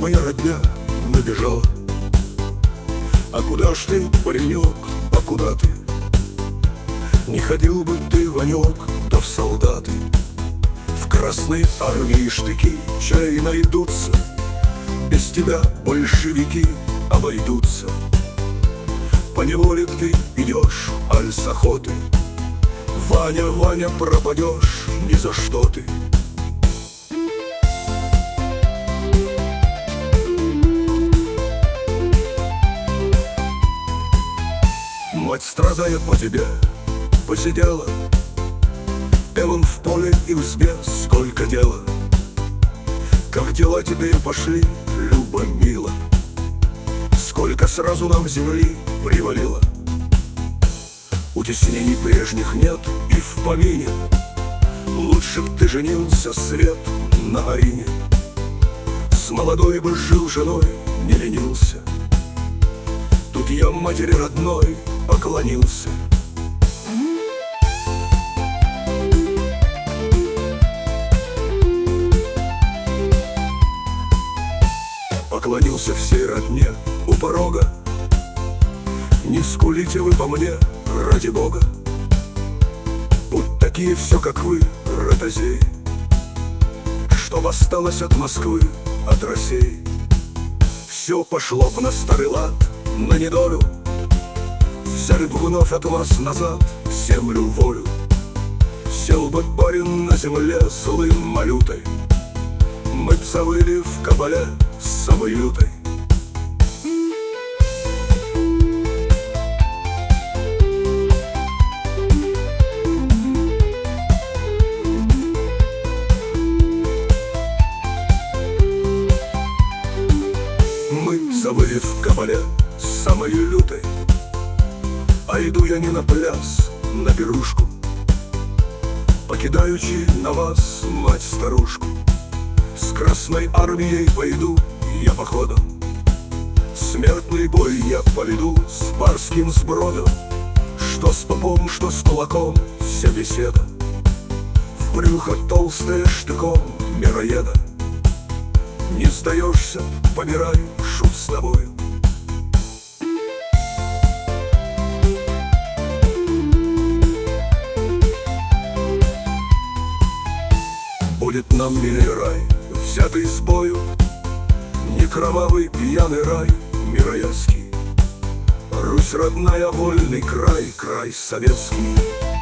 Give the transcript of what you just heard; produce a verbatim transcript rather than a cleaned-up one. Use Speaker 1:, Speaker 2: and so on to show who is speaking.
Speaker 1: моя родня набежала. А куда ж ты, паренек, а куда ты? Не ходил бы ты, Ванек, да в солдаты. В Красной армии штыки чай найдутся, без тебя большевики обойдутся. Поневоле ты идешь, аль с охоты, Ваня, Ваня, пропадешь ни за что ты. Мать страдает по тебе, посидела, Эван в поле и в избе сколько дела. Как дела теперь пошли, Люба, мила, сколько сразу нам земли привалило. Утеснений прежних нет и в помине, лучше б ты женился, Свет, на Арине. С молодой бы жил женой, не ленился. Тут я матери родной поклонился. Поклонился всей родне у порога. Не скулите вы по мне, ради Бога. Будь такие все, как вы, ротозеи, что осталось от Москвы, от России. Все пошло б на старый лад, на недолю, взяли б вновь от вас назад землю, волю. Сел бы барин на земле злым малютой, мы б завыли в кабале самой лютой. Мы завыли в кабале самой лютой. А иду я не на пляс, на пирушку, покидаючи на вас, мать-старушку. С Красной армией пойду я походом, смертный бой я поведу с барским сбродом. Что с попом, что с кулаком, вся беседа в брюхо толстое штыком мироеда. Не сдаешься, помирай, шут с тобою. Будет нам милый рай, взятый с бою, не кровавый пьяный рай мироядский. Русь родная, вольный край, край советский.